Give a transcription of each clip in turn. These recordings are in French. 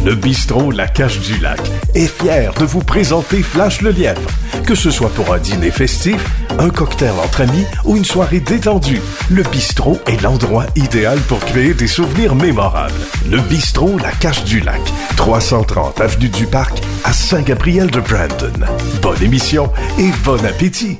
Le bistrot La Cache du Lac est fier de vous présenter Flash le Lièvre. Que ce soit pour un dîner festif, un cocktail entre amis ou une soirée détendue, le bistrot est l'endroit idéal pour créer des souvenirs mémorables. Le bistrot La Cache du Lac, 330 avenue du Parc à Saint-Gabriel-de-Brandon. Bonne émission et bon appétit!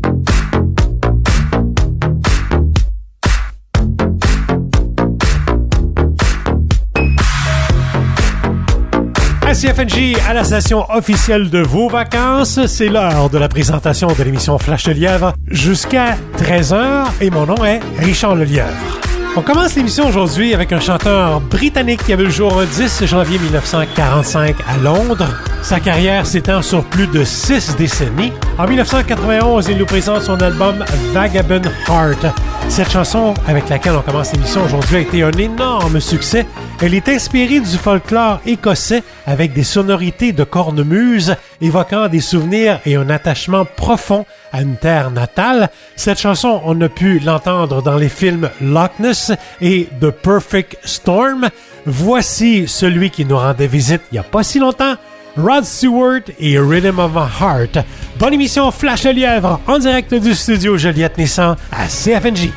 CFNJ à la station officielle de vos vacances. C'est l'heure de la présentation de l'émission Flash le Lièvre jusqu'à 13h et mon nom est Richard le Lièvre. On commence l'émission aujourd'hui avec un chanteur britannique qui avait le jour 10 janvier 1945 à Londres. Sa carrière s'étend sur plus de 6 décennies. En 1991, il nous présente son album Vagabond Heart. Cette chanson avec laquelle on commence l'émission aujourd'hui a été un énorme succès. Elle est inspirée du folklore écossais avec des sonorités de cornemuse évoquant des souvenirs et un attachement profond à une terre natale. Cette chanson, on a pu l'entendre dans les films Loch Ness et The Perfect Storm. Voici celui qui nous rendait visite il n'y a pas si longtemps, Rod Stewart et Rhythm of My Heart. Bonne émission Flash le Lièvre en direct du studio Joliette Nissan à CFNJ.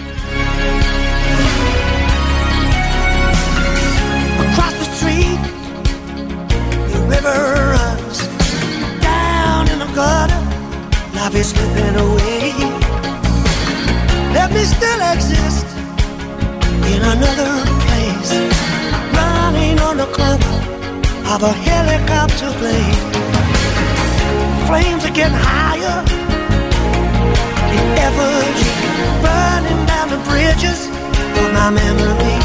Across the street, the river runs down in the gutter. Life is slipping away. Let me still exist in another place, running on the cover of a helicopter plane. Flames are getting higher, the efforts burning down the bridges of my memory.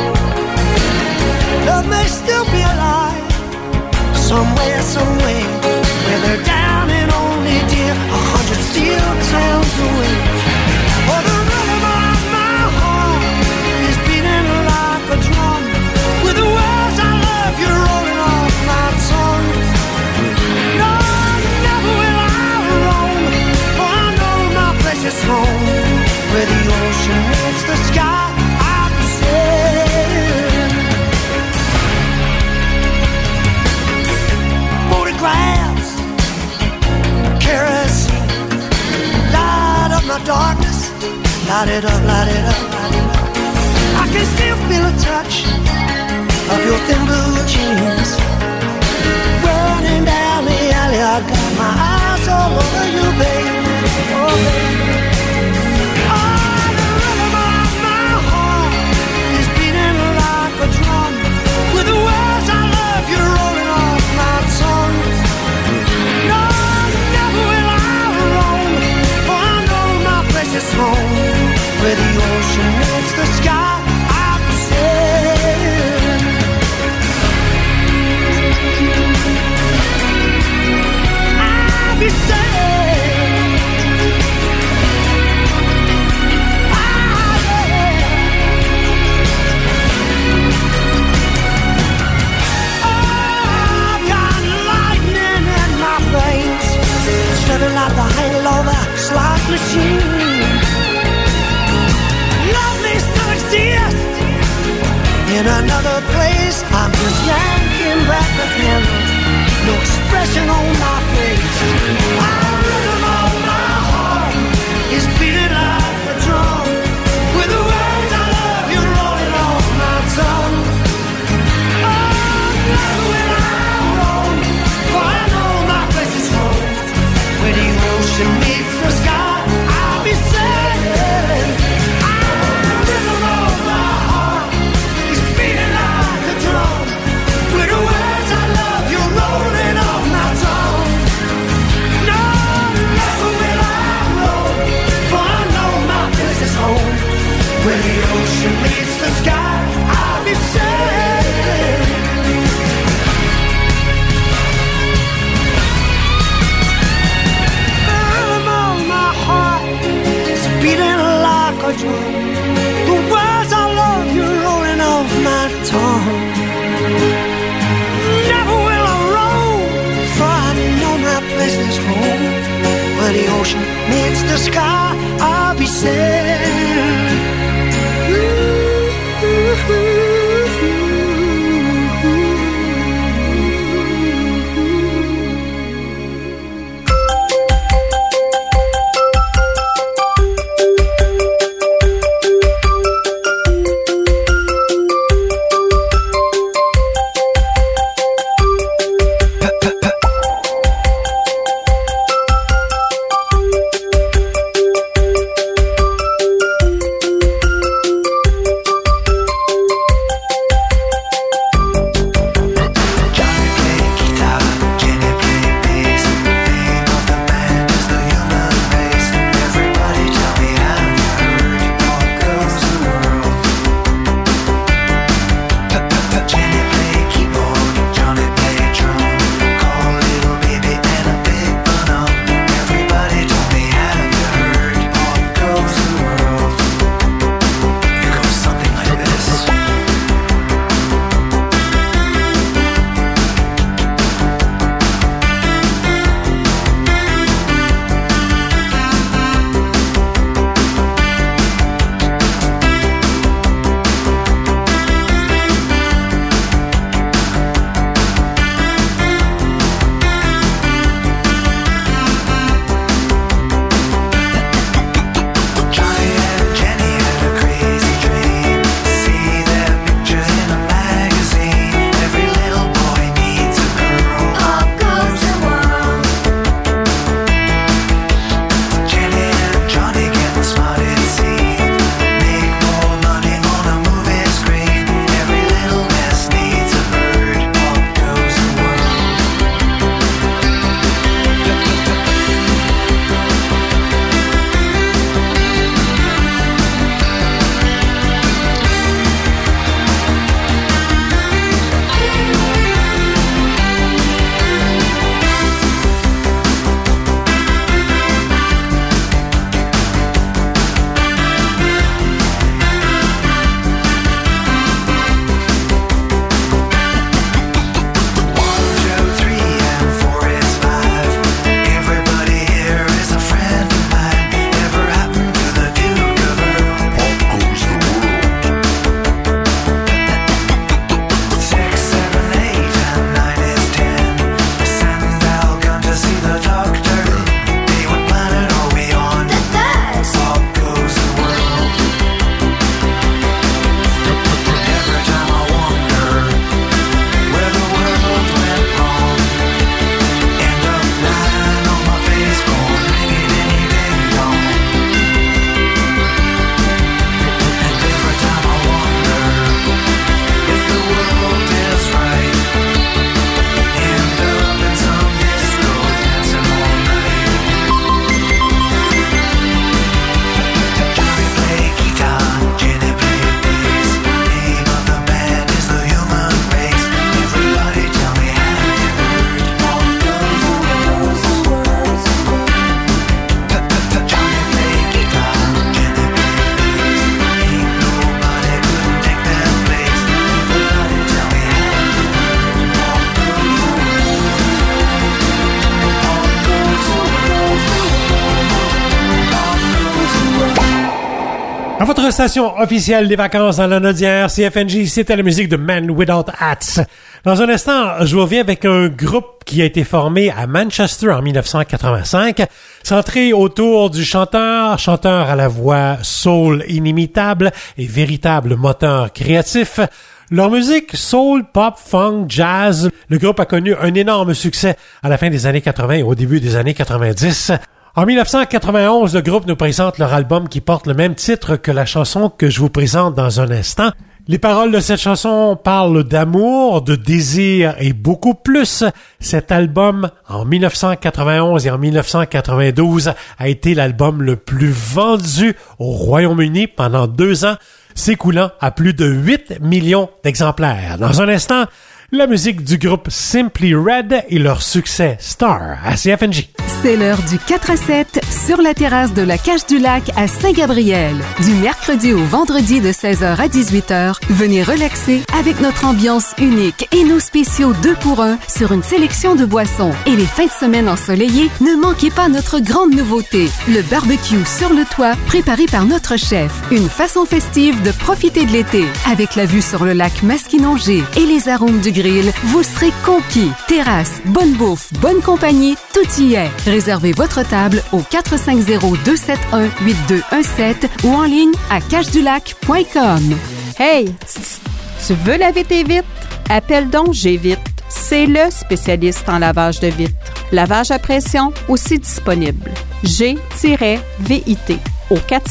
Love may still be alive, somewhere, somewhere, where they're down and only dear 100 steel towns away. Oh, the rhythm of my heart is beating like a drum, with the words I love you rolling off my tongue. No, never will I roam, for I know my place is home, where the ocean meets the sky. I'll be sailing. Photographs, kerosene, light up my darkness, light it up, light it up, light it up. I can still feel a touch of your thin blue jeans running down the alley. I got my eyes all over you, baby. Oh, baby. Oh, the rhythm of my heart is beating like a drum, with the words I love you rolling off my tongue. No, never will I roam, for I know my place is home, where the ocean meets the sky. I'll be sailing. I'll be sailing. I've got lightning in my veins, slipping like the handle of a slot machine. Love may still exist in another place. I'm just yanking back the handle, no expression on my face. The rhythm of my heart is beating like a drum, with the words I love you rolling off my tongue. Oh, never will I roam, for I know my place is home, where the ocean meets the sky. I'll be sailing. The rhythm of my heart is beating like a drum, with the words I love you rolling off my tongue. No, never will I roam, for I know my place is home, where the ocean meets the sky. I'll be sailing. The rhythm of my heart is beating like a drum, the words I love you rolling off my tongue. Never will I roam, for I know my place is home, where the ocean meets the sky. I'll be sailing. À votre station officielle des vacances dans la Nodière, CFNJ, c'était la musique de Men Without Hats. Dans un instant, je vous reviens avec un groupe qui a été formé à Manchester en 1985, centré autour du chanteur à la voix soul inimitable et véritable moteur créatif. Leur musique, soul, pop, funk, jazz, le groupe a connu un énorme succès à la fin des années 80 et au début des années 90. En 1991, le groupe nous présente leur album qui porte le même titre que la chanson que je vous présente dans un instant. Les paroles de cette chanson parlent d'amour, de désir et beaucoup plus. Cet album, en 1991 et en 1992, a été l'album le plus vendu au Royaume-Uni pendant 2 ans, s'écoulant à plus de 8 millions d'exemplaires. Dans un instant, la musique du groupe Simply Red et leur succès Star à CFNJ. C'est l'heure du 4 à 7 sur la terrasse de la Cache du Lac à Saint-Gabriel. Du mercredi au vendredi de 16h à 18h, venez relaxer avec notre ambiance unique et nos spéciaux 2 pour 1 sur une sélection de boissons. Et les fins de semaine ensoleillées, ne manquez pas notre grande nouveauté, le barbecue sur le toit préparé par notre chef. Une façon festive de profiter de l'été. Avec la vue sur le lac Masquinongé et les arômes du grill, vous serez conquis. Terrasse, bonne bouffe, bonne compagnie, tout y est. Réservez votre table au 450-271-8217 ou en ligne à cachedulac.com. Hey, tu veux laver tes vitres? Appelle donc G-Vitre. C'est le spécialiste en lavage de vitres. Lavage à pression aussi disponible. G-VIT au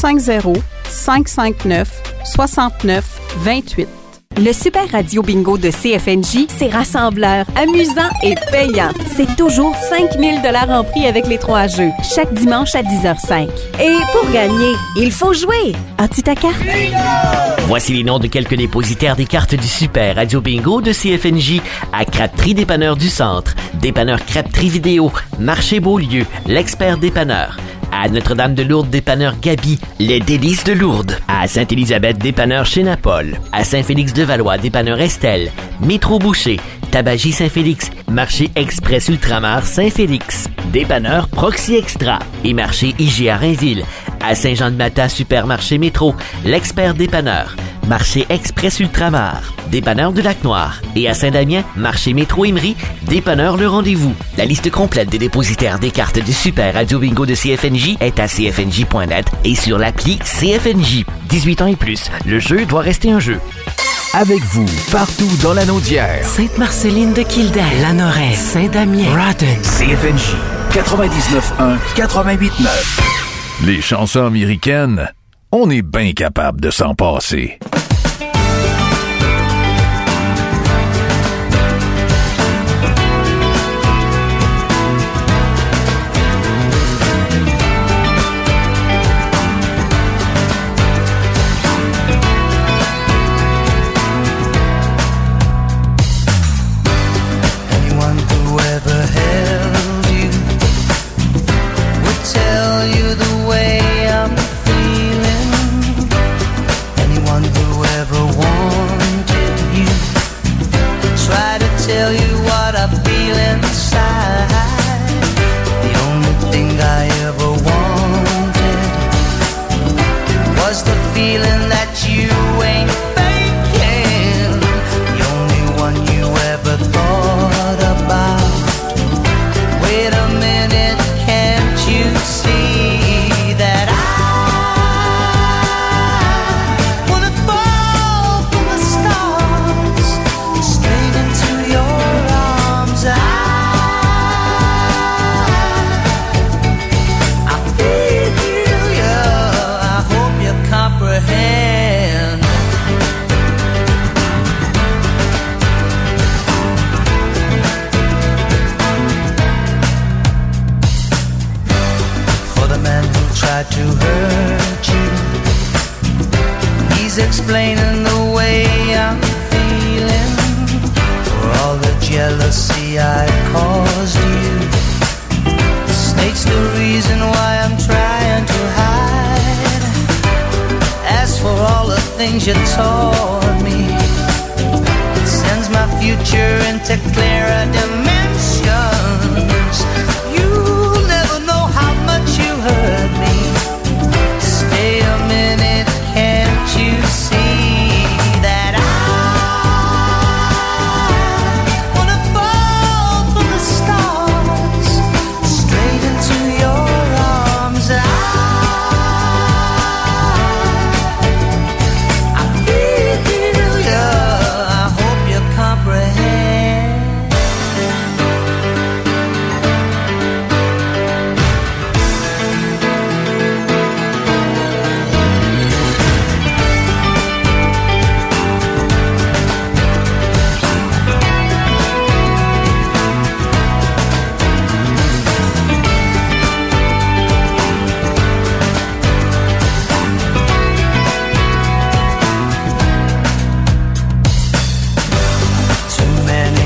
450-559-6928. Le Super Radio Bingo de CFNJ, c'est rassembleur, amusant et payant. C'est toujours 5 000 $ en prix avec les 3 jeux, chaque dimanche à 10h05. Et pour gagner, il faut jouer. As-tu ta carte? Voici les noms de quelques dépositaires des cartes du Super Radio Bingo de CFNJ à Crêperie Dépanneur du Centre, Dépanneur Crêperie Vidéo, Marché Beaulieu, l'Expert Dépanneur. À Notre-Dame-de-Lourdes, dépanneur Gabi, les délices de Lourdes. À Sainte-Élisabeth, dépanneur chez Napol. À Saint-Félix-de-Valois, dépanneur Estelle. Métro Boucher, Tabagie Saint-Félix, Marché Express Ultramar Saint-Félix. Dépanneur Proxy Extra et Marché IGA Rainville. À Saint-Jean-de-Mata, Supermarché Métro, l'Expert Dépanneur. Marché Express Ultramar, dépanneur de Lac-Noir. Et à Saint-Damien, Marché Métro Emery, dépanneur Le Rendez-vous. La liste complète des dépositaires des cartes du Super Radio Bingo de CFNJ est à cfnj.net et sur l'appli CFNJ. 18 ans et plus, le jeu doit rester un jeu. Avec vous, partout dans la Naudière. Sainte-Marceline de Kildare, Lanoraie, Saint-Damien, Rodden. CFNJ 99.1, 88.9. Les chansons américaines, on est bien capable de s'en passer. Tell you what I feel inside. The only thing I ever wanted was the feeling that you ain't faking. The only one you ever thought about. Wait a minute, can't you see that I wanna fall from the stars straight into your arms? I feel you, I hope you comprehend. For the man who tried to hurt you, he's explaining the way I'm feeling. For all the jealousy I caused you, the snake's the reason why I'm trying to hide. As for all the things you taught me, it sends my future into clearer dimensions. You'll never know how much you hurt me. Stay a minute, can't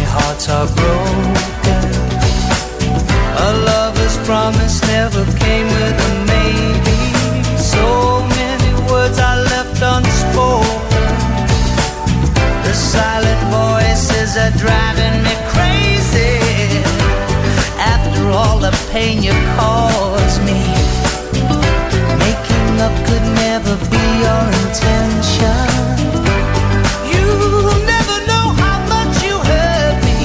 hearts are broken. A lover's promise never came with a maybe. So many words are left unspoken. The silent voices are driving me crazy. After all the pain you caused me, making up could never be your intention. You'll never know how much you hurt me.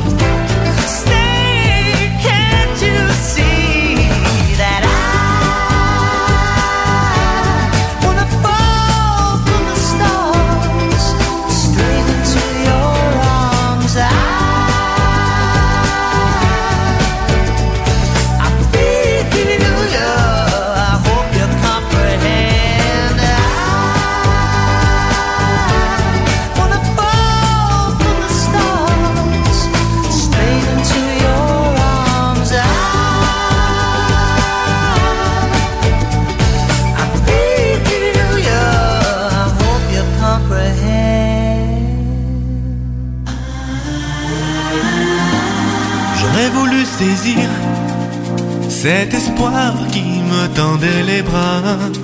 Stay, can't you see that I wanna fall from the stars straight into your arms? I feel you. I hope you comprehend. I wanna fall from the stars straight into your arms. I feel you. I hope you comprehend. J'aurais voulu saisir cet espoir qui me tendait les bras,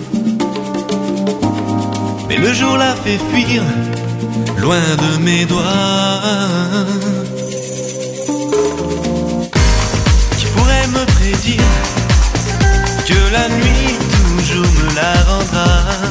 mais le jour l'a fait fuir loin de mes doigts. Qui pourrait me prédire que la nuit toujours me la rendra?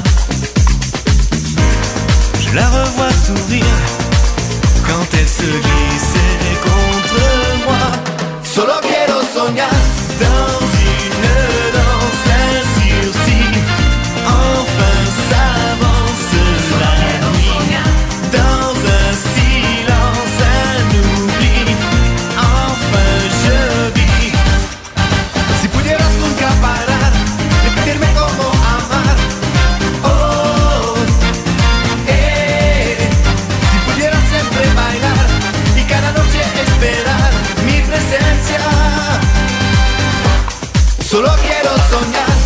Je la revois sourire quand elle se glissait contre moi. Solo quiero soñar dans une danse, un sursis. Enfin s'avance la nuit, dans un silence, un oubli. Enfin je vis. Si pudieras nunca parar de pedirme cómo amar, oh, si pudieras siempre bailar y cada noche esperar mi presencia. Solo quiero soñar.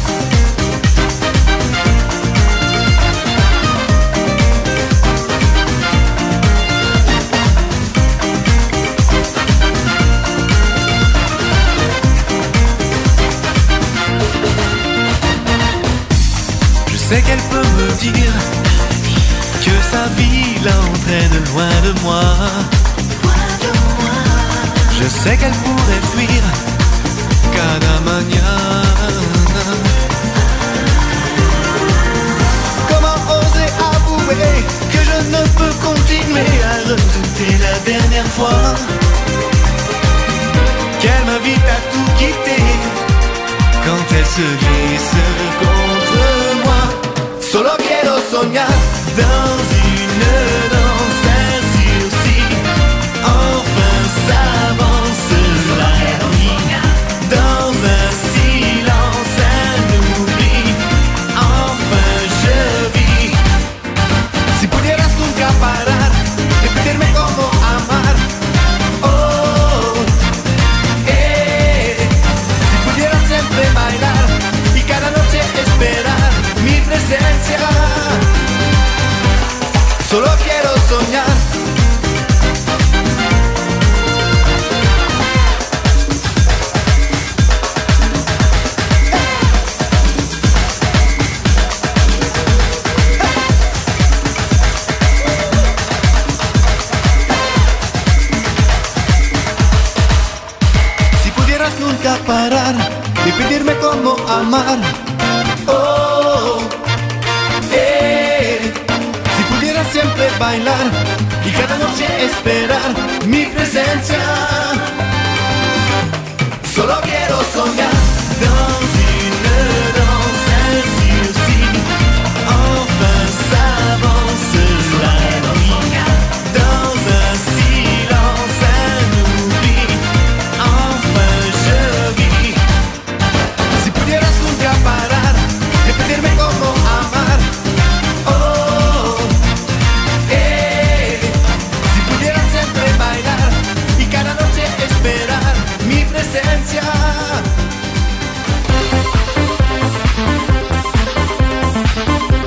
Je sais qu'elle peut me dire que sa vie l'entraîne loin de moi. Je sais qu'elle pourrait fuir cada mañana. Comment oser avouer que je ne peux continuer à redouter la dernière fois? Qu'elle m'invite à tout quitter quand elle se glisse contre moi. Solo quiero soñar dans une danse, un sursis. Enfin s'avance la nuit, dans un silence, un oubli. Enfin je vis. Si pudieras nunca parar de pedirme cómo amar, oh, si pudieras siempre bailar y cada noche esperar mi presencia. Solo quiero soñar. Si pudieras nunca parar de pedirme cómo amar, oh, si pudieras siempre bailar y cada noche esperar mi presencia. Solo quiero soñar dans une danse, un sursis. Enfin s'avance la nuit, dans un silence, un oubli. Enfin je vis. Si pudieras nunca parar de pedirme cómo amar, oh, si pudieras siempre bailar y cada noche esperar mi presencia.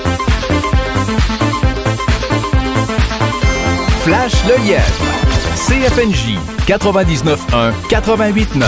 Flash le lièvre. CFNJ 99.1 88.9.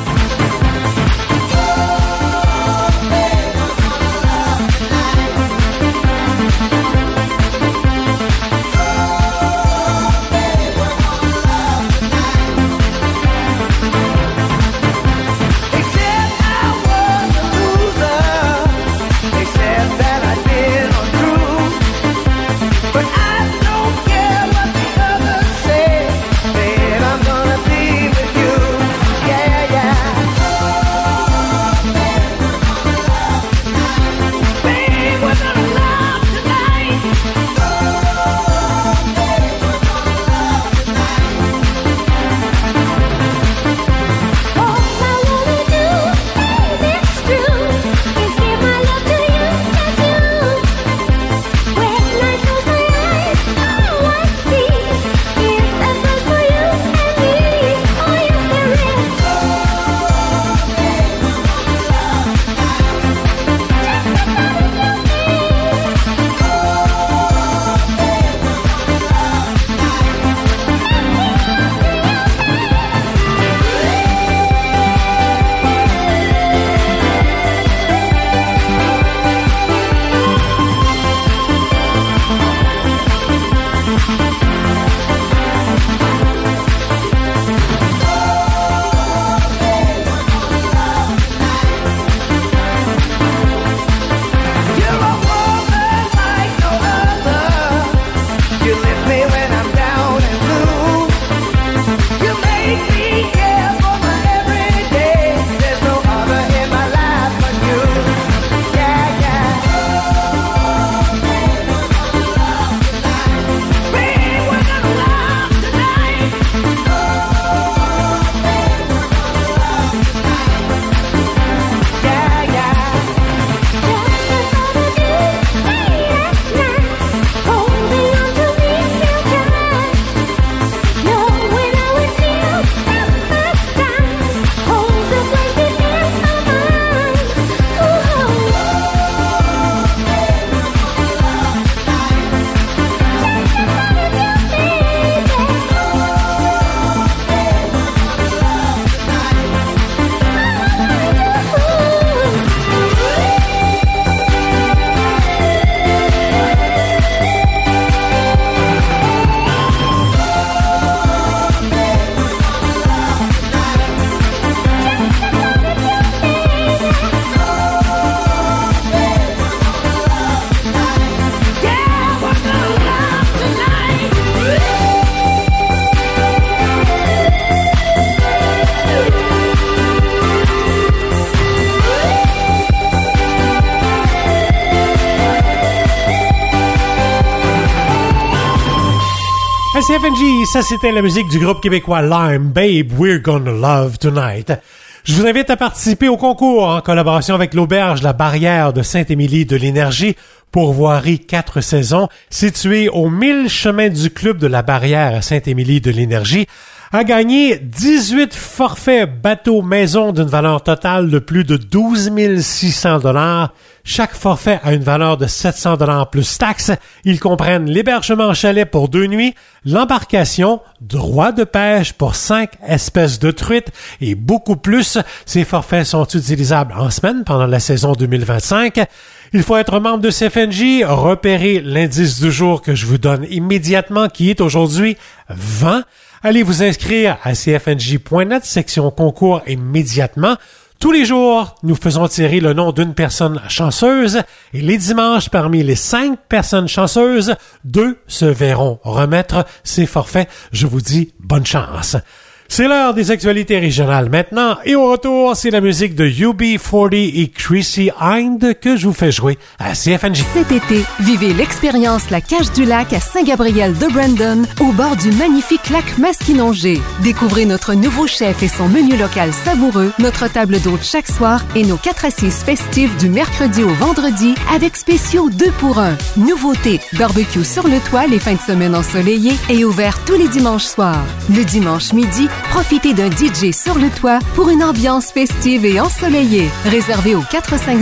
CFNJ, ça c'était la musique du groupe québécois Lime, Babe, We're Gonna Love Tonight. Je vous invite à participer au concours en collaboration avec l'auberge La Barrière de Saint-Émilie de l'Énergie, pourvoirie 4 saisons, située au 1000 chemin du Club de la Barrière à Saint-Émilie de l'Énergie, a gagné 18 forfaits bateaux maison d'une valeur totale de plus de 12 600 $. Chaque forfait a une valeur de 700 $ plus taxes. Ils comprennent l'hébergement en chalet pour 2 nuits, l'embarcation, droit de pêche pour 5 espèces de truites et beaucoup plus. Ces forfaits sont utilisables en semaine pendant la saison 2025. Il faut être membre de CFNJ, repérer l'indice du jour que je vous donne immédiatement qui est aujourd'hui 20. Allez vous inscrire à cfnj.net, section concours immédiatement. Tous les jours, nous faisons tirer le nom d'une personne chanceuse et les dimanches, parmi les 5 personnes chanceuses, 2 se verront remettre ces forfaits. Je vous dis bonne chance. C'est l'heure des actualités régionales maintenant et au retour, c'est la musique de UB40 et Chrissy Hind que je vous fais jouer à CFNJ. Cet été, vivez l'expérience La Cage du Lac à Saint-Gabriel de Brandon, au bord du magnifique lac Masquinongé. Découvrez notre nouveau chef et son menu local savoureux, notre table d'hôte chaque soir et nos 4 assises festives du mercredi au vendredi avec spéciaux 2 pour 1. Nouveauté, barbecue sur le toit les fins de semaine ensoleillées et ouvert tous les dimanches soirs. Le dimanche midi, profitez d'un DJ sur le toit pour une ambiance festive et ensoleillée. Réservé au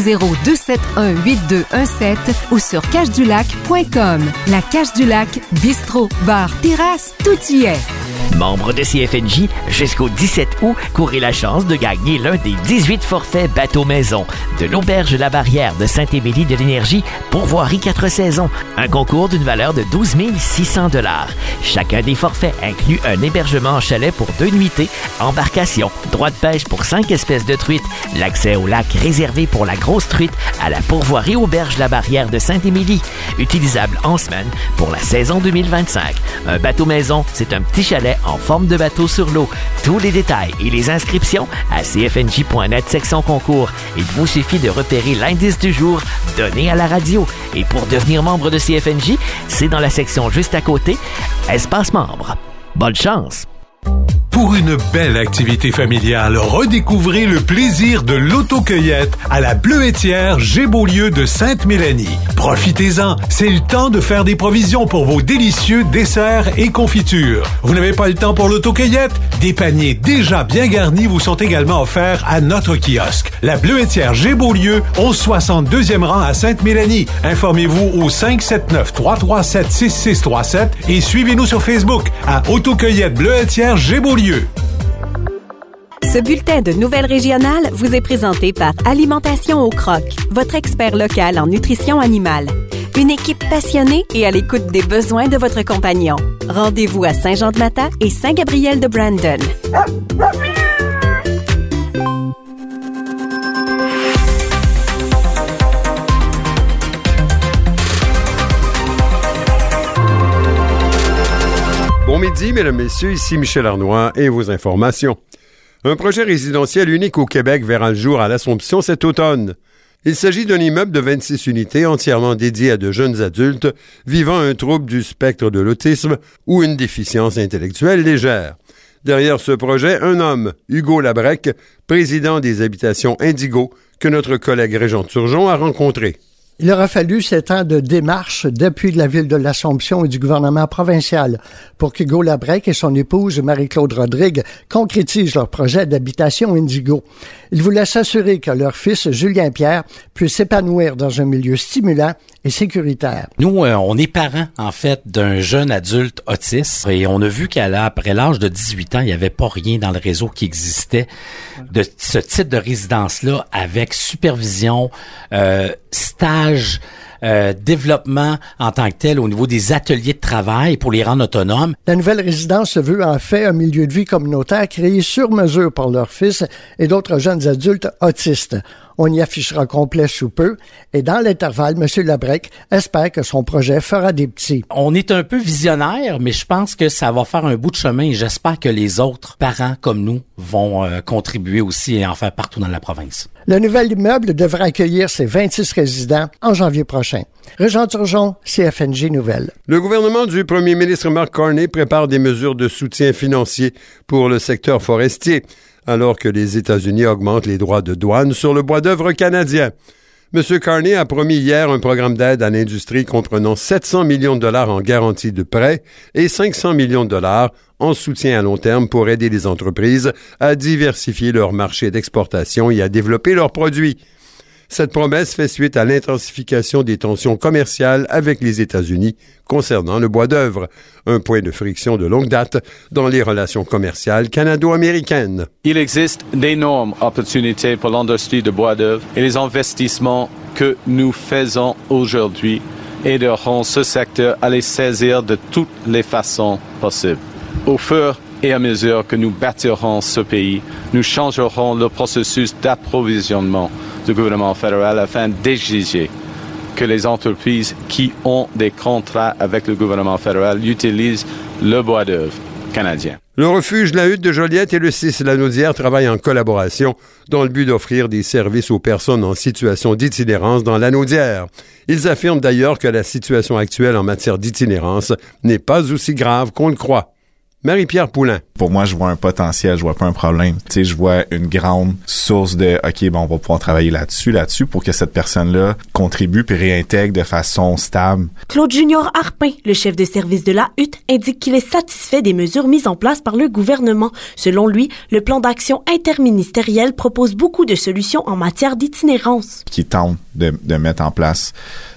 450-271-8217 ou sur cajedulac.com. La Cage du Lac, bistrot, bar, terrasse, tout y est. Membre de CFNJ, jusqu'au 17 août, courez la chance de gagner l'un des 18 forfaits bateau maison de l'Auberge La Barrière de Saint-Émilie de l'Énergie, pourvoirie 4 saisons. Un concours d'une valeur de 12 600 $. Chacun des forfaits inclut un hébergement en chalet pour 2 nuitées, embarcation, droit de pêche pour 5 espèces de truites, l'accès au lac réservé pour la grosse truite à la pourvoirie Auberge La Barrière de Saint-Émilie, utilisable en semaine pour la saison 2025. Un bateau maison, c'est un petit chalet en forme de bateau sur l'eau. Tous les détails et les inscriptions à cfnj.net section concours. Il vous suffit de repérer l'indice du jour donné à la radio. Et pour devenir membre de CFNJ, c'est dans la section juste à côté, Espace membre. Bonne chance! Pour une belle activité familiale, redécouvrez le plaisir de l'autocueillette à la Bleuetière Gébeaulieu de Sainte-Mélanie. Profitez-en, c'est le temps de faire des provisions pour vos délicieux desserts et confitures. Vous n'avez pas le temps pour l'autocueillette? Des paniers déjà bien garnis vous sont également offerts à notre kiosque. La Bleuetière Gébeaulieu, au 62e rang à Sainte-Mélanie. Informez-vous au 579-337-6637 et suivez-nous sur Facebook à Autocueillette Bleuetière Gébeaulieu. Ce bulletin de nouvelles régionales vous est présenté par Alimentation au Croc, votre expert local en nutrition animale. Une équipe passionnée et à l'écoute des besoins de votre compagnon. Rendez-vous à Saint-Jean-de-Mata et Saint-Gabriel de Brandon. Bon midi, mesdames, messieurs, ici Michel Arnois et vos informations. Un projet résidentiel unique au Québec verra le jour à l'Assomption cet automne. Il s'agit d'un immeuble de 26 unités entièrement dédié à de jeunes adultes vivant un trouble du spectre de l'autisme ou une déficience intellectuelle légère. Derrière ce projet, un homme, Hugo Labrec, président des habitations Indigo, que notre collègue Régent Turgeon a rencontré. Il aura fallu 7 ans de démarche d'appui de la ville de l'Assomption et du gouvernement provincial pour qu'Hugo Labrec et son épouse Marie-Claude Rodrigue concrétisent leur projet d'habitation Indigo. Ils voulaient s'assurer que leur fils, Julien Pierre, puisse s'épanouir dans un milieu stimulant et sécuritaire. Nous, on est parents, en fait, d'un jeune adulte autiste et on a vu qu'après l'âge de 18 ans, il n'y avait pas rien dans le réseau qui existait de ce type de résidence-là avec supervision, stage, développement en tant que tel au niveau des ateliers de travail pour les rendre autonomes. La nouvelle résidence se veut en fait un milieu de vie communautaire créé sur mesure par leur fils et d'autres jeunes adultes autistes. On y affichera complet sous peu et dans l'intervalle, M. Labrec espère que son projet fera des petits. On est un peu visionnaire, mais je pense que ça va faire un bout de chemin et j'espère que les autres parents comme nous vont contribuer aussi et en faire partout dans la province. Le nouvel immeuble devrait accueillir ses 26 résidents en janvier prochain. Régent Turgeon, CFNJ Nouvelles. Le gouvernement du premier ministre Mark Carney prépare des mesures de soutien financier pour le secteur forestier, alors que les États-Unis augmentent les droits de douane sur le bois d'œuvre canadien. M. Carney a promis hier un programme d'aide à l'industrie comprenant 700 millions de dollars en garantie de prêt et 500 millions de dollars en soutien à long terme pour aider les entreprises à diversifier leur marché d'exportation et à développer leurs produits. Cette promesse fait suite à l'intensification des tensions commerciales avec les États-Unis concernant le bois d'œuvre, un point de friction de longue date dans les relations commerciales canado-américaines. Il existe d'énormes opportunités pour l'industrie de bois d'œuvre et les investissements que nous faisons aujourd'hui aideront ce secteur à les saisir de toutes les façons possibles. Au fur et à mesure que nous bâtirons ce pays, nous changerons le processus d'approvisionnement du gouvernement fédéral afin d'exiger que les entreprises qui ont des contrats avec le gouvernement fédéral utilisent le bois d'œuvre canadien. Le refuge La Hutte de Joliette et le CIS Lanaudière travaillent en collaboration dans le but d'offrir des services aux personnes en situation d'itinérance dans Lanaudière. Ils affirment d'ailleurs que la situation actuelle en matière d'itinérance n'est pas aussi grave qu'on le croit. Marie-Pierre Poulin. Pour moi, je vois un potentiel, je vois pas un problème. Tu sais, je vois une grande source de OK, bon, on va pouvoir travailler là-dessus pour que cette personne-là contribue puis réintègre de façon stable. Claude Junior Harpin, le chef de service de la Hutte, indique qu'il est satisfait des mesures mises en place par le gouvernement. Selon lui, le plan d'action interministériel propose beaucoup de solutions en matière d'itinérance. Qui tente de mettre en place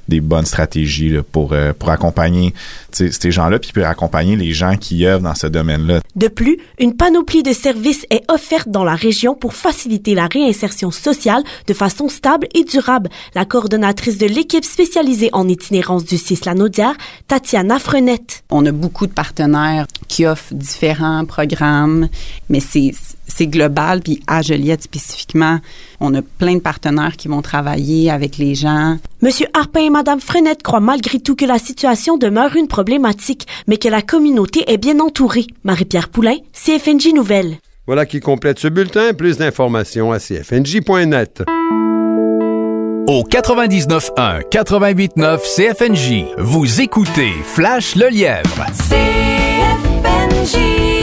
des bonnes stratégies là, pour accompagner ces gens-là, puis pour accompagner les gens qui œuvrent dans ce domaine-là. De plus, une panoplie de services est offerte dans la région pour faciliter la réinsertion sociale de façon stable et durable. La coordonnatrice de l'équipe spécialisée en itinérance du CIS-Lanaudière, Tatiana Frenette. On a beaucoup de partenaires qui offrent différents programmes, mais c'est global, puis à Joliette spécifiquement, on a plein de partenaires qui vont travailler avec les gens. Monsieur Harpin et Madame Frenette croient malgré tout que la situation demeure une problématique, mais que la communauté est bien entourée. Marie-Pierre Poulain, CFNJ Nouvelles. Voilà qui complète ce bulletin. Plus d'informations à cfnj.net. Au 99.1, 88.9 CFNJ, vous écoutez Flash le Lièvre. CFNJ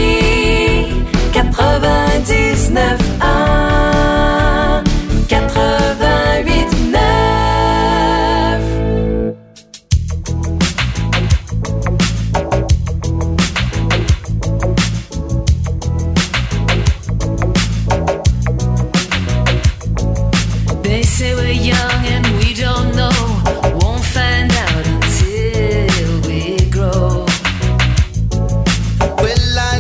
99.1 88.9. They say we're young and we don't know. Won't find out until we grow. Well, I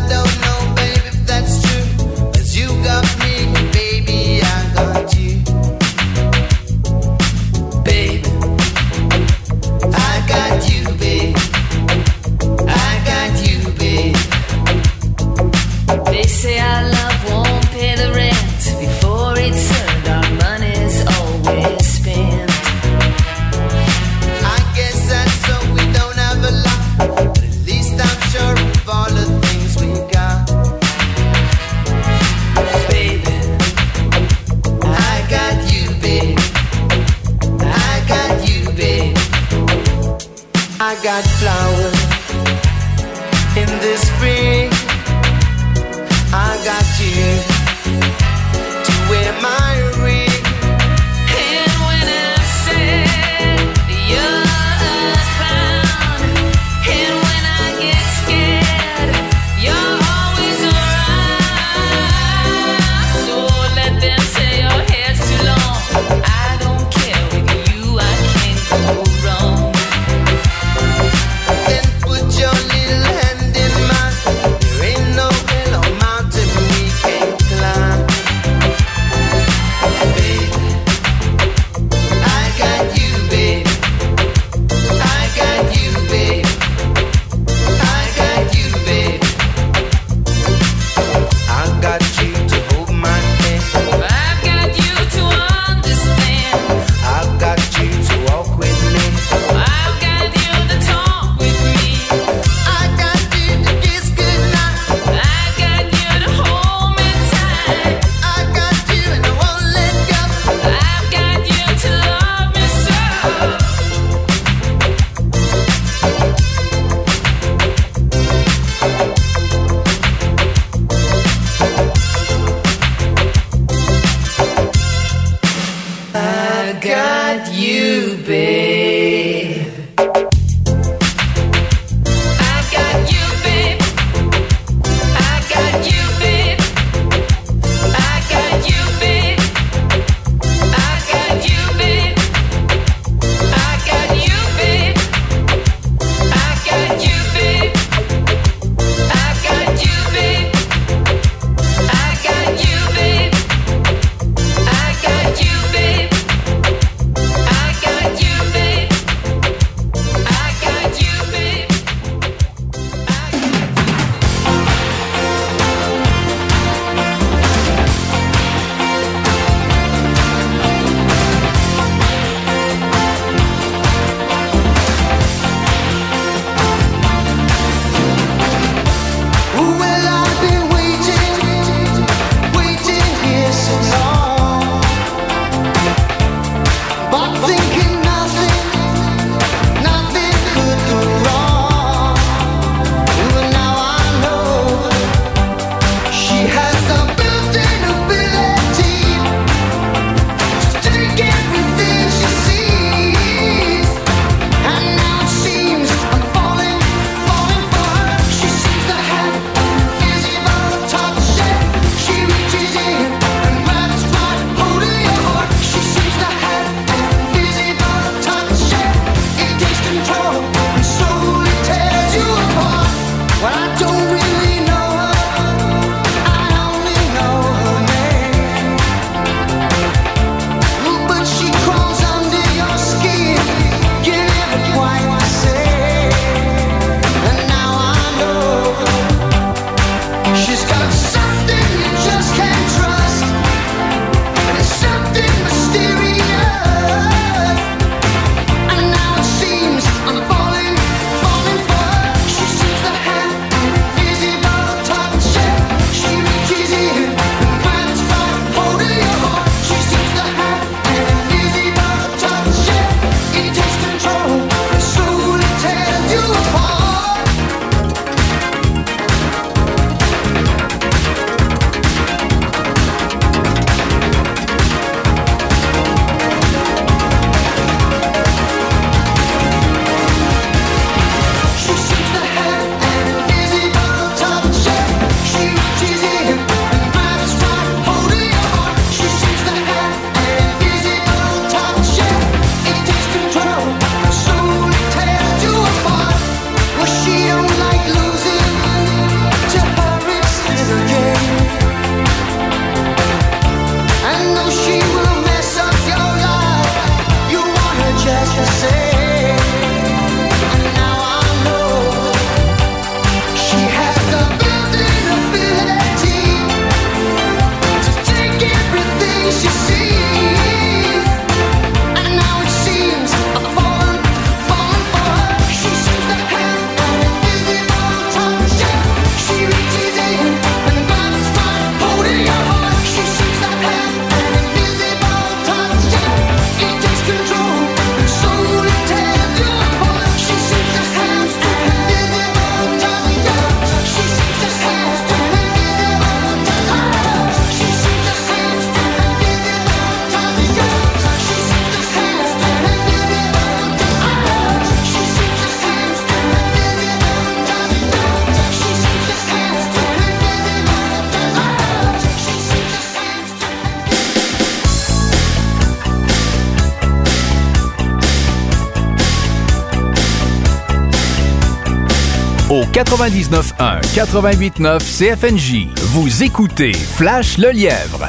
99.1, 88.9 CFNJ. Vous écoutez Flash le Lièvre.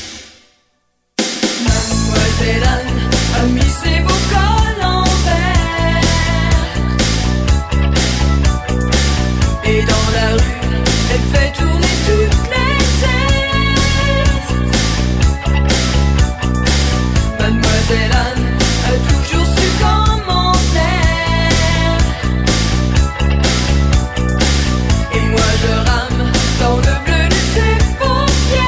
Mademoiselle Anne a mis ses beaux cols en verre. Et dans la rue, elle fait tourner toutes les têtes. Mademoiselle Anne a toujours su comment faire. Et moi je rame dans le bleu de ses paupières.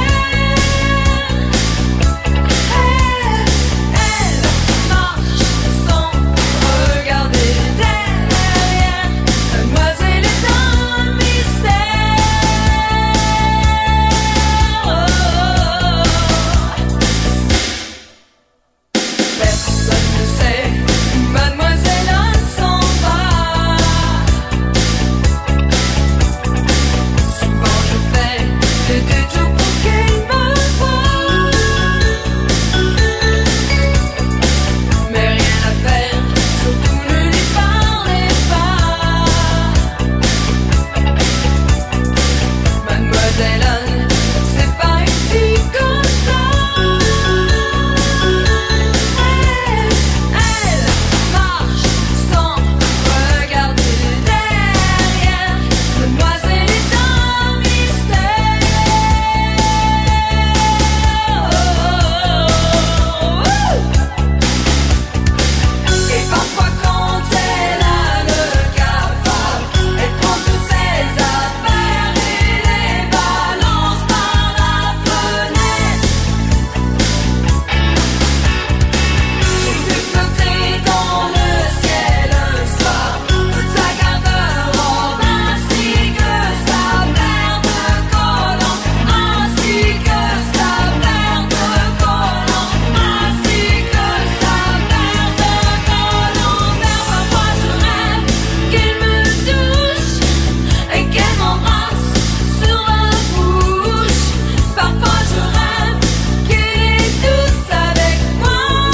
Elle marche sans regarder derrière. Mademoiselle est un mystère. Personne ne sait où Mademoiselle Anne s'en va. Souvent je fais des détours pour qu'elle me voie. Mais rien à faire, surtout ne lui parlez pas. Mademoiselle Anne, c'est pas une fille comme ça. Elle marche sans regarder derrière. Mademoiselle est un mystère. Et parfois quand elle a le cafard, elle prend tous ses affaires et les balance par la fenêtre. J'ai vu flotter dans le ciel un soir toute sa garde-robe ainsi que sa paire de collants, ainsi que sa paire de collants, ainsi que sa paire de collants. Mais parfois je rêve qu'elle me touche et qu'elle m'embrasse sur la bouche. Parfois je rêve qu'elle est douce avec moi.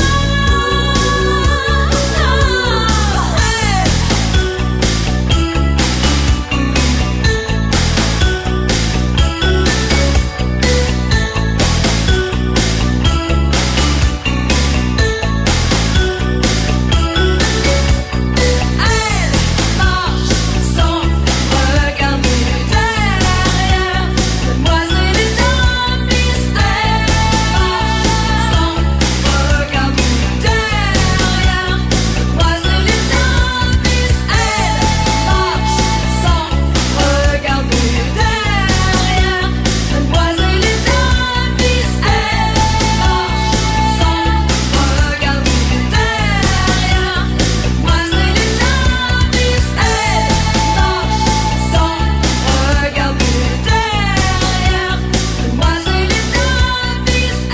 Elle marche sans regarder derrière. Mademoiselle est un mystère. Sans regarder derrière. Mademoiselle est un mystère. Elle marche sans regarder derrière. Mademoiselle est un mystère. Elle marche sans regarder derrière. Mademoiselle est un mystère. Elle marche sans regarder derrière. Mademoiselle est un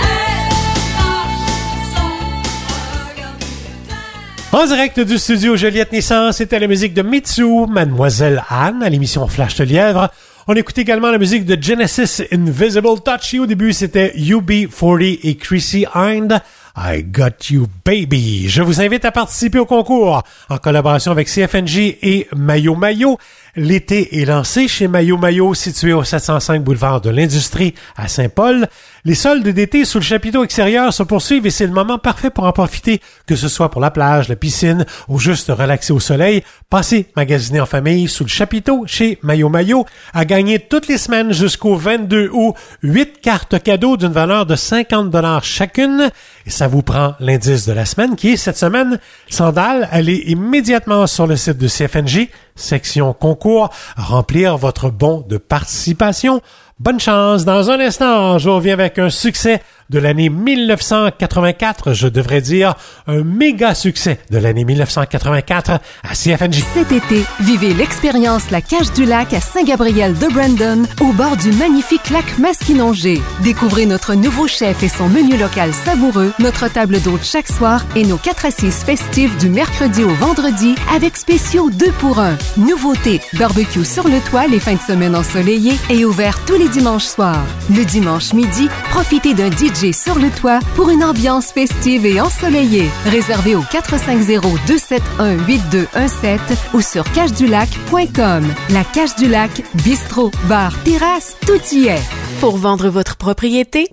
mystère. En direct du studio Joliette Nissan, c'était la musique de Mitsu, Mademoiselle Anne, à l'émission Flash le Lièvre. On écoute également la musique de Genesis, Invisible Touch. Et au début, c'était UB40 et Chrissy Hind, I Got You Baby. Je vous invite à participer au concours en collaboration avec CFNJ et Mayo Mayo. L'été est lancé chez Mayo Mayo, situé au 705 boulevard de l'Industrie à Saint-Paul. Les soldes d'été sous le chapiteau extérieur se poursuivent et c'est le moment parfait pour en profiter, que ce soit pour la plage, la piscine ou juste relaxer au soleil. Passez magasiner en famille sous le chapiteau chez Mayo Mayo. À gagner toutes les semaines jusqu'au 22 août, 8 cartes cadeaux d'une valeur de 50$ chacune. Et ça vous prend l'indice de la semaine qui est cette semaine sandales. Allez immédiatement sur le site de CFNJ, section concours, remplir votre bon de participation. Bonne chance. Dans un instant, je reviens avec un succès de l'année 1984, je devrais dire un méga succès de l'année 1984 à CFNJ. Cet été, vivez l'expérience La Cache du Lac à Saint-Gabriel de Brandon, au bord du magnifique lac Masquinongé. Découvrez notre nouveau chef et son menu local savoureux, notre table d'hôte chaque soir et nos 4 assises festives du mercredi au vendredi avec spéciaux 2 pour 1. Nouveauté, barbecue sur le toit les fins de semaine ensoleillées et ouvert tous les dimanches soirs. Le dimanche midi, profitez d'un DJ DJ sur le toit pour une ambiance festive et ensoleillée. Réservé au 450-271-8217 ou sur cagedulac.com. La Cage du Lac, bistrot, bar, terrasse, tout y est. Pour vendre votre propriété,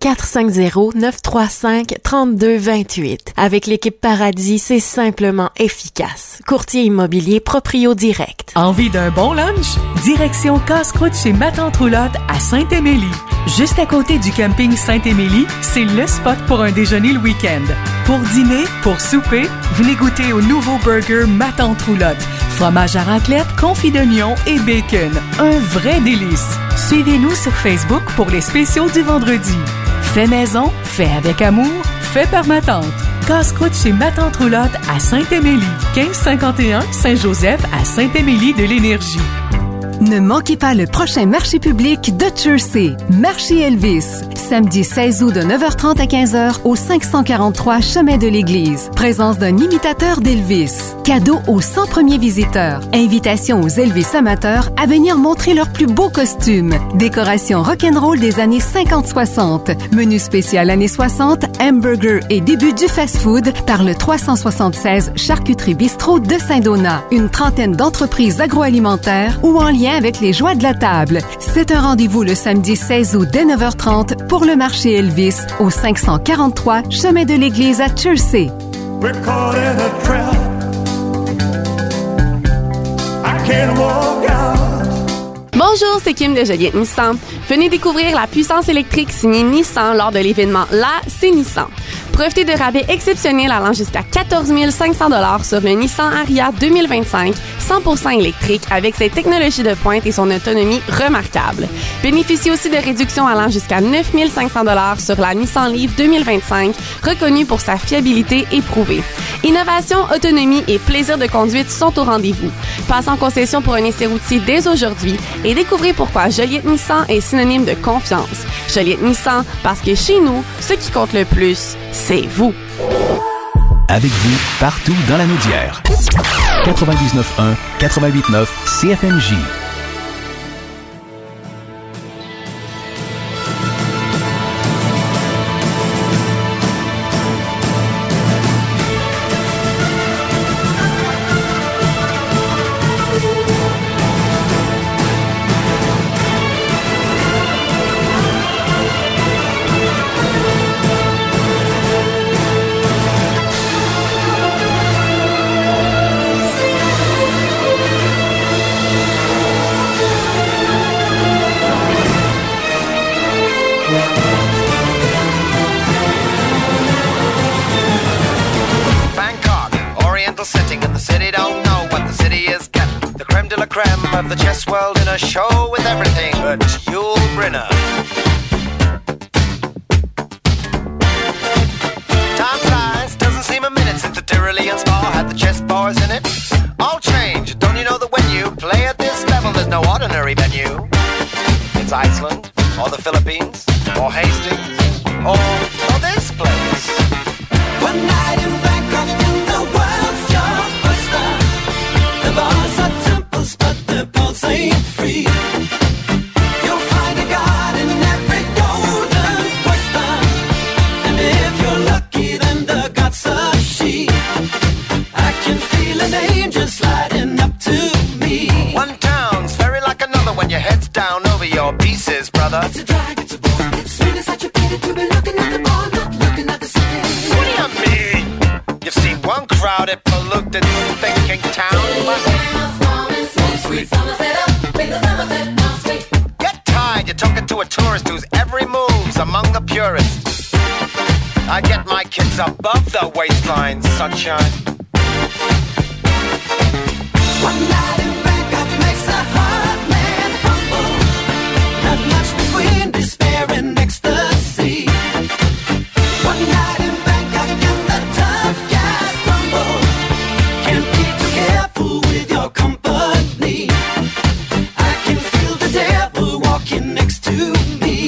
450-935-3228. Avec l'équipe Paradis, c'est simplement efficace. Courtier immobilier Proprio Direct. Envie d'un bon lunch? Direction Casse-Croûte chez Ma Tante Roulotte à Saint-Émilie. Juste à côté du camping Saint-Émilie, c'est le spot pour un déjeuner le week-end. Pour dîner, pour souper, venez goûter au nouveau burger Ma Tante Roulotte. Fromage à raclette, confit d'oignon et bacon. Un vrai délice. Suivez-nous sur Facebook pour les spéciaux du vendredi. Fait maison, fait avec amour, fait par ma tante. Casse-croûte chez Ma Tante Roulotte à Saint-Émilie. 1551 Saint-Joseph à Saint-Émilie de l'Énergie. Ne manquez pas le prochain marché public de Jersey, Marché Elvis, samedi 16 août de 9h30 à 15h au 543 Chemin de l'Église. Présence d'un imitateur d'Elvis. Cadeau aux 100 premiers visiteurs. Invitation aux Elvis amateurs à venir montrer leurs plus beaux costumes. Décoration rock'n'roll des années 50-60. Menu spécial années 60, hamburger et début du fast-food par le 376 Charcuterie Bistrot de Saint-Donat. Une trentaine d'entreprises agroalimentaires ou en lien avec les joies de la table. C'est un rendez-vous le samedi 16 août dès 9h30 pour le marché Elvis au 543 Chemin de l'Église à Jersey. We're caught in a trap. I can't walk out. Bonjour, c'est Kim de Joliette Nissan. Venez découvrir la puissance électrique signée Nissan lors de l'événement Là, c'est Nissan. Profitez de rabais exceptionnels allant jusqu'à 14 500 $ sur le Nissan Ariya 2025, 100% électrique avec ses technologies de pointe et son autonomie remarquable. Bénéficiez aussi de réductions allant jusqu'à 9 500 $ sur la Nissan Leaf 2025, reconnue pour sa fiabilité éprouvée. Innovation, autonomie et plaisir de conduite sont au rendez-vous. Passez en concession pour un essai routier dès aujourd'hui et découvrez pourquoi Joliette Nissan est synonyme de confiance. Joliette Nissan, parce que chez nous, ce qui compte le plus, c'est vous. Avec vous, partout dans la Naudière. 99.1, 88.9 CFMJ. Of the chess world in a show with everything but Yul Brynner. Time flies, doesn't seem a minute since the Tyrolean Spa had the chess bars in it. All change, don't you know that when you play at this level, there's no ordinary venue? It's Iceland, or the Philippines, or Hastings, or this place. One night in Bangkok in the world's blockbuster. The bars are temples, but the pulse ain't free. You'll find a god in every golden question, and if you're lucky, then the god's a she. I can feel an angel sliding up to me. One town's very like another when your head's down over your pieces, brother. It's a drag, it's a bore. It's really such a pity to be looking at the bar, not looking at the city. What do you mean? You've seen one crowded, polluted, thinking town. Get tired, you're talking to a tourist whose every move's among the purists. I get my kids above the waistline, sunshine. One night in Bangkok makes a hard man humble. Not much between despair and ecstasy. One night in Bangkok and the tough guys crumble. Can't be too careful with your company. I can feel the devil walking next to me.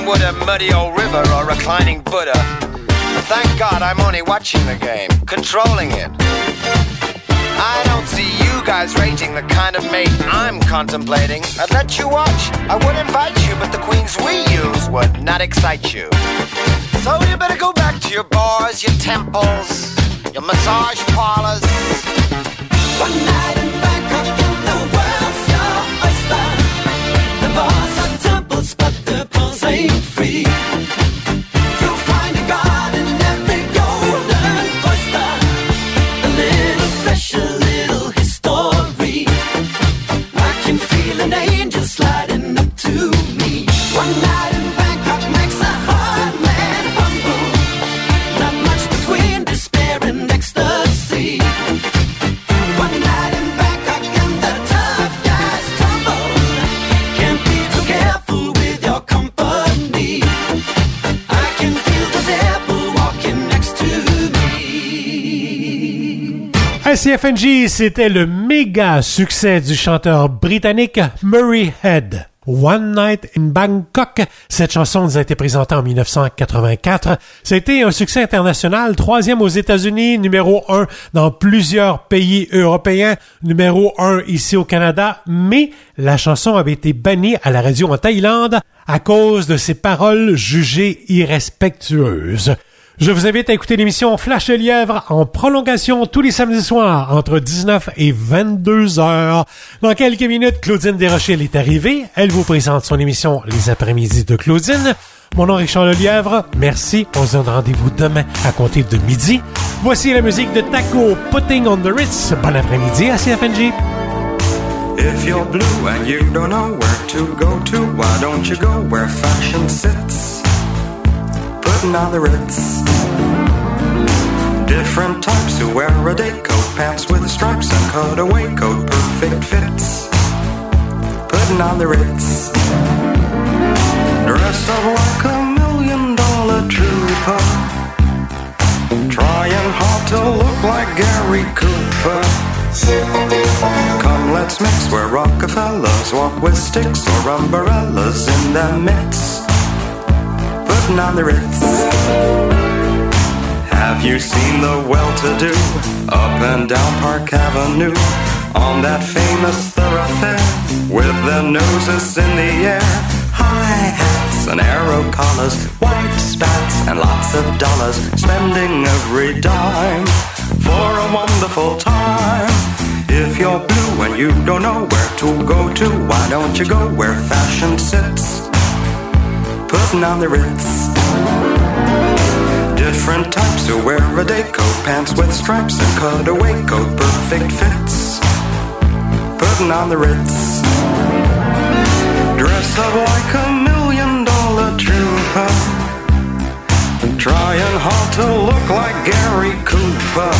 would a muddy old river or reclining Buddha. Thank God I'm only watching the game, controlling it. I don't see you guys rating the kind of mate I'm contemplating. I'd let you watch, I would invite you, but the queens we use would not excite you. So you better go back to your bars, your temples, your massage parlors. One night in Bangkok and the world's your oyster. The bars are temples, but the pearls ain't free. You'll find a god in every golden oyster. A little flesh, a little history. I can feel an angel sliding up to me. One night in Bangkok makes a hard man humble. Not much between despair and ecstasy. One night in Bangkok and the tough guys tumble. Can't be too careful with your company. I can feel the devil walking next to me. À CFNJ, c'était le méga succès du chanteur britannique Murray Head. One Night in Bangkok. Cette chanson nous a été présentée en 1984. Ça a été un succès international, 3e aux États-Unis, numéro 1 dans plusieurs pays européens, numéro 1 ici au Canada, mais la chanson avait été bannie à la radio en Thaïlande à cause de ses paroles jugées irrespectueuses. Je vous invite à écouter l'émission Flash le Lièvre en prolongation tous les samedis soirs entre 19 et 22 heures. Dans quelques minutes, Claudine Desrochers est arrivée. Elle vous présente son émission Les après-midi de Claudine. Mon nom est Richard Lelièvre. Merci. On se donne rendez-vous demain à compter de midi. Voici la musique de Taco, Putting on the Ritz. Bon après-midi à CFNJ. If you're blue and you don't know where to go to, why don't you go where fashion sits? Putting on the Ritz. Different types who wear a day coat, pants with stripes and cutaway coat, perfect fits. Putting on the Ritz. Dress up like $1 million trooper, trying hard to look like Gary Cooper. Come, let's mix where Rockefellers walk with sticks or umbrellas in their midst. Putting on the Ritz. Have you seen the well-to-do up and down Park Avenue on that famous thoroughfare with their noses in the air? High hats and arrow collars, white spats and lots of dollars, spending every dime for a wonderful time. If you're blue and you don't know where to go to, why don't you go where fashion sits? Putting on the Ritz. Different types who wear a day coat, pants with stripes and cutaway coat, perfect fits. Putting on the Ritz. Dress up like $1 million trooper, trying hard to look like Gary Cooper.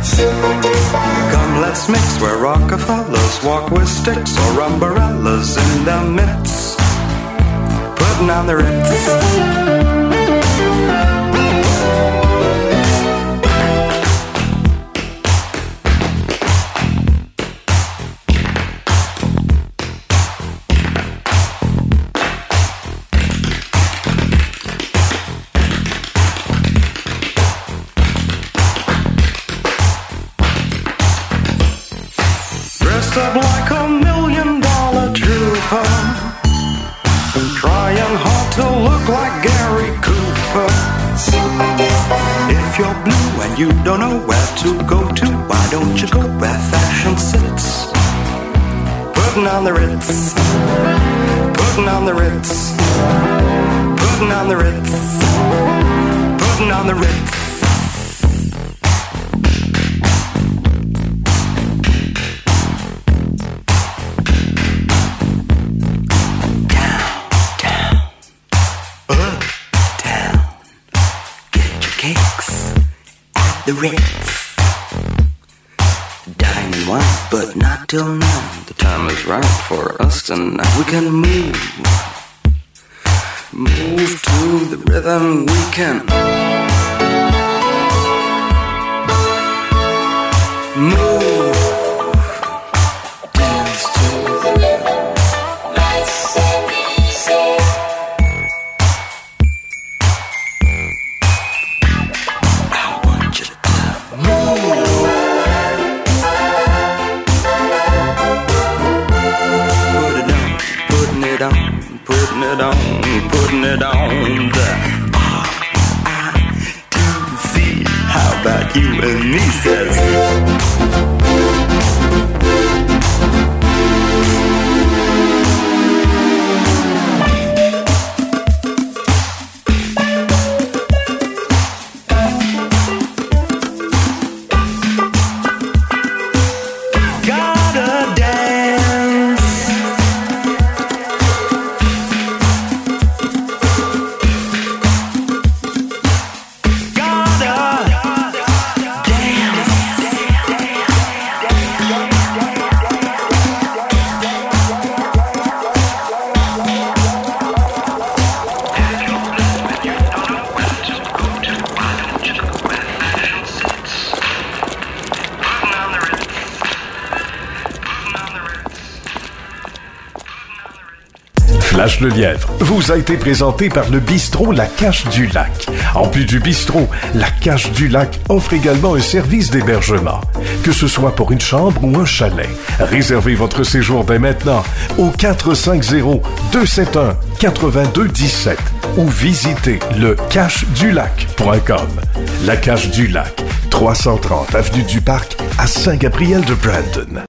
Come, let's mix where Rockefellers walk with sticks or umbrellas in their midst. Putting on the Ritz. Up like $1 million trooper, trying hard to look like Gary Cooper. If you're blue and you don't know where to go to, why don't you go where fashion sits? Putting on the Ritz. Putting on the Ritz. Putting on the Ritz. Putting on the Ritz. The Ritz. Dining once, but not till now. The time is right for us tonight. We can move to the rhythm. We can move, dance to the rhythm. Nice and easy. it on the R-I-T-C. How about you and me, says. Flash le Lièvre vous a été présenté par le bistrot La Cache du Lac. En plus du bistrot, La Cache du Lac offre également un service d'hébergement. Que ce soit pour une chambre ou un chalet, réservez votre séjour dès maintenant au 450-271-8217 ou visitez lecachedulac.com. La Cache du Lac, 330 avenue du Parc à Saint-Gabriel-de-Brandon.